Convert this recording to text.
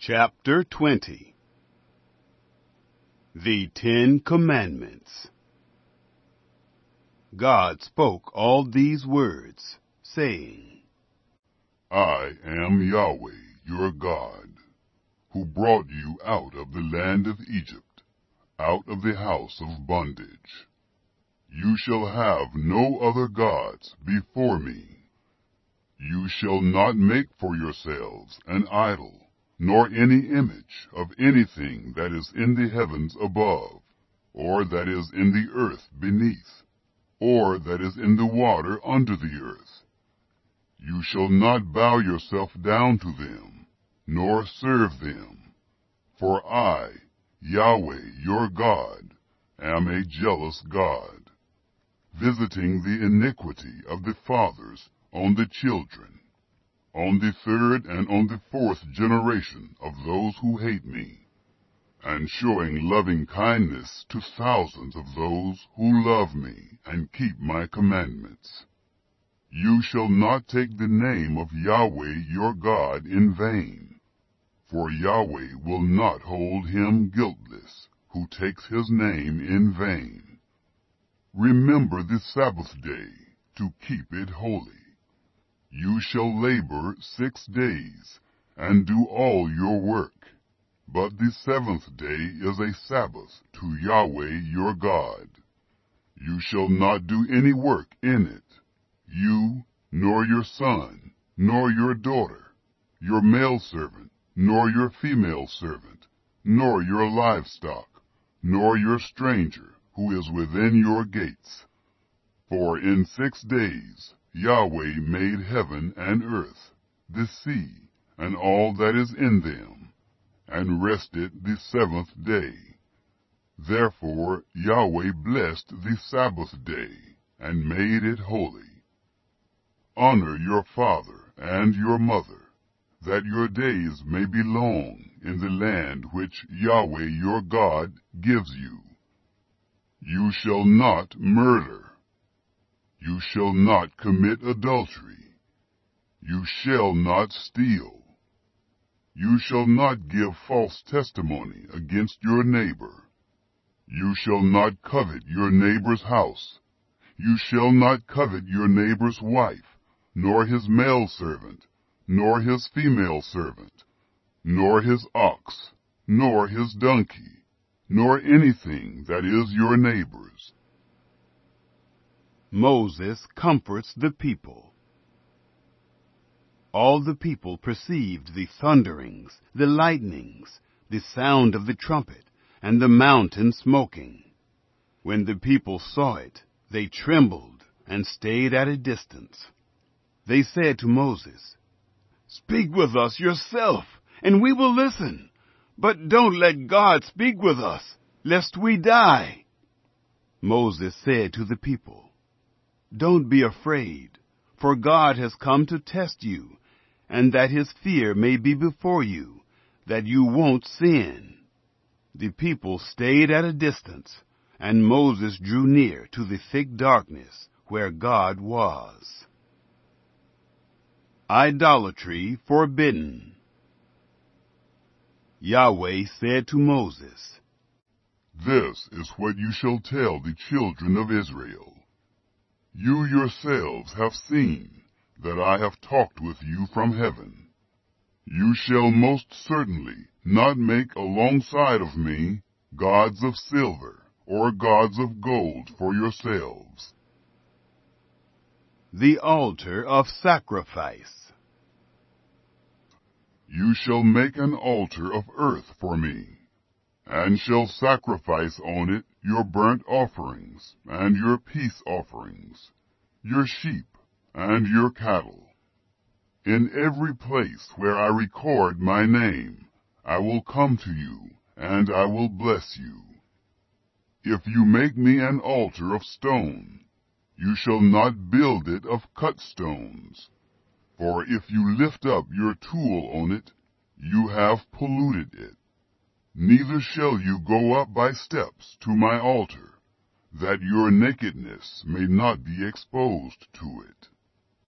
Chapter 20. The 10 Commandments. God spoke all these words, saying, I am Yahweh, your God, who brought you out of the land of Egypt, out of the house of bondage. You shall have no other gods before me. You shall not make for yourselves an idol, nor any image of anything that is in the heavens above, or that is in the earth beneath, or that is in the water under the earth. You shall not bow yourself down to them, nor serve them. For I, Yahweh your God, am a jealous God, visiting the iniquity of the fathers on the children, on the third and on the fourth generation of those who hate me, and showing loving kindness to thousands of those who love me and keep my commandments. You shall not take the name of Yahweh your God in vain, for Yahweh will not hold him guiltless who takes his name in vain. Remember the Sabbath day to keep it holy. You shall labor 6 days, and do all your work. But the seventh day is a Sabbath to Yahweh your God. You shall not do any work in it, you, nor your son, nor your daughter, your male servant, nor your female servant, nor your livestock, nor your stranger who is within your gates. For in 6 days Yahweh made heaven and earth, the sea, and all that is in them, and rested the seventh day. Therefore Yahweh blessed the Sabbath day, and made it holy. Honor your father and your mother, that your days may be long in the land which Yahweh your God gives you. You shall not murder. You shall not commit adultery. You shall not steal. You shall not give false testimony against your neighbor. You shall not covet your neighbor's house. You shall not covet your neighbor's wife, nor his male servant, nor his female servant, nor his ox, nor his donkey, nor anything that is your neighbor's. Moses comforts the people. All the people perceived the thunderings, the lightnings, the sound of the trumpet, and the mountain smoking. When the people saw it, they trembled and stayed at a distance. They said to Moses, "Speak with us yourself, and we will listen. But don't let God speak with us, lest we die." Moses said to the people, "Don't be afraid, for God has come to test you, and that his fear may be before you, that you won't sin." The people stayed at a distance, and Moses drew near to the thick darkness where God was. Idolatry forbidden. Yahweh said to Moses, This is what you shall tell the children of Israel. You yourselves have seen that I have talked with you from heaven. You shall most certainly not make alongside of me gods of silver or gods of gold for yourselves. The altar of sacrifice. You shall make an altar of earth for me, and shall sacrifice on it your burnt offerings, and your peace offerings, your sheep, and your cattle. In every place where I record my name, I will come to you, and I will bless you. If you make me an altar of stone, you shall not build it of cut stones. For if you lift up your tool on it, you have polluted it. Neither shall you go up by steps to my altar, that your nakedness may not be exposed to it.